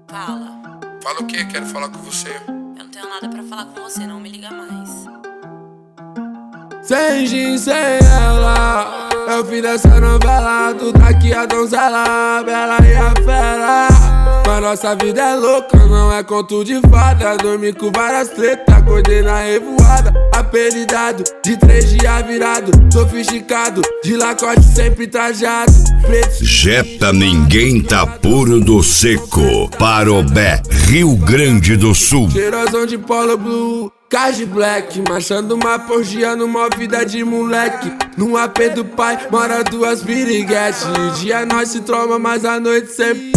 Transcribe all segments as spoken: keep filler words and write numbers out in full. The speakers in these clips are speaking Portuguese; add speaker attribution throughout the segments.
Speaker 1: Fala.
Speaker 2: Fala o quê? Quero falar com você.
Speaker 1: Eu não tenho nada pra falar com você, não me liga mais.
Speaker 3: Sem gin, sem ela, é o fim dessa novela. Tu tá aqui a donzela, a bela e a fera. Mas nossa vida é louca, não é conto de fada. Dormi com várias tretas, acordei na revoada. Apelidado, de três dias virado. Sofisticado, de lacote sempre trajado. Preto.
Speaker 4: Jetta ninguém tá puro do seco. Parobé, Rio Grande do Sul.
Speaker 3: Cheirosão de polo blue, Card Black, marchando uma porgia numa vida de moleque. No A P do pai, mora duas piriguetes. De dia nós se troma, mas à noite sempre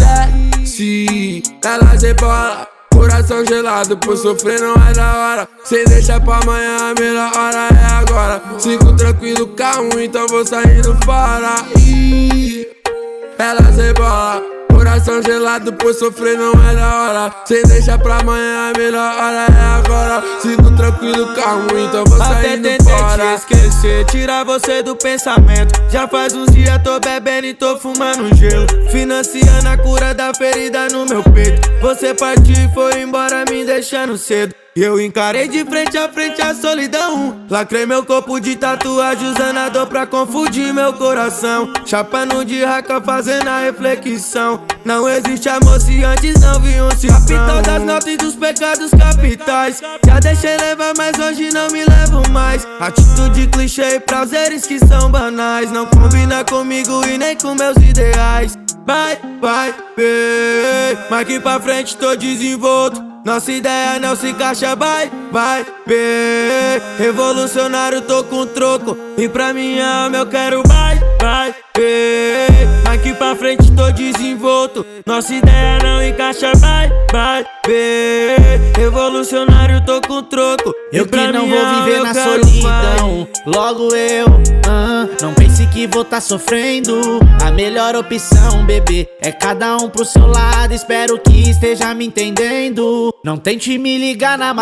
Speaker 3: desce. Ela rebola, coração gelado, por sofrer não é da hora. Sem deixar pra amanhã, a melhor hora é agora. Sigo tranquilo, calmo, então vou saindo fora. Ih, ela rebola, coração gelado, por sofrer não é da hora. Sem deixar pra amanhã, a melhor hora é agora. Sigo tranquilo, calmo, então vou saindo
Speaker 5: Até tentei
Speaker 3: fora.
Speaker 5: te esquecer, tirar você do pensamento. Já faz uns dias tô bebendo e tô fumando gelo, financiando a cura da ferida no meu peito. Você partiu e foi embora me deixando cedo. E eu encarei de frente a frente a solidão. Lacrei meu corpo de tatuagem, usando a dor pra confundir meu coração. Chapando de raca, fazendo a reflexão. Não existe amor se antes não vi um cifrão. Capital das notas e dos pecados capitais. Já deixei levar, mas hoje não me levo mais. Atitude clichê e prazeres que são banais. Não combina comigo e nem com meus ideais. Vai, vai, bem, mas que pra frente tô desenvolto. Nossa ideia não se encaixa, vai, vai, bem. Revolucionário, tô com troco. E pra minha alma eu quero vai, vai, bem. Mas que pra frente tô desenvolto. Nossa ideia não encaixa, vai, vai, bem. Revolucionário, tô com troco.
Speaker 6: Eu que não vou viver na solidão, logo eu, ah, não pense que vou tá sofrendo. A melhor opção, bebê, é cada um pro seu lado. Espero que esteja me entendendo. Não tente me ligar na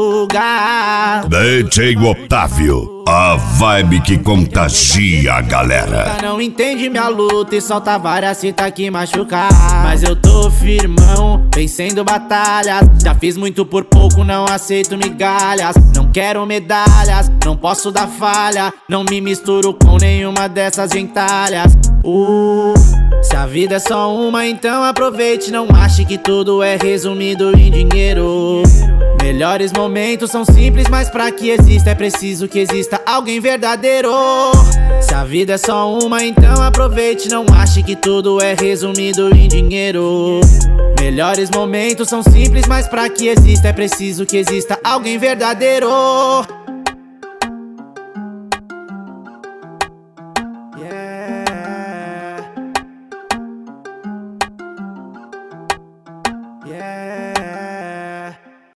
Speaker 6: madruga.
Speaker 4: D J Otávio, a vibe que contagia a galera.
Speaker 6: Não entende minha luta e solta várias citas que machucar. Mas eu tô firmão, vencendo batalhas. Já fiz muito por pouco, não aceito migalhas. Não quero medalhas, não posso dar falha. Não me misturo com nenhuma dessas gentalhas. Uh, se a vida é só uma, então aproveite. Não ache que tudo é resumido em dinheiro. Melhores momentos são simples, mas pra que exista é preciso que exista alguém verdadeiro. Se a vida é só uma, então aproveite. Não ache que tudo é resumido em dinheiro. Melhores momentos são simples, mas pra que exista é preciso que exista alguém verdadeiro.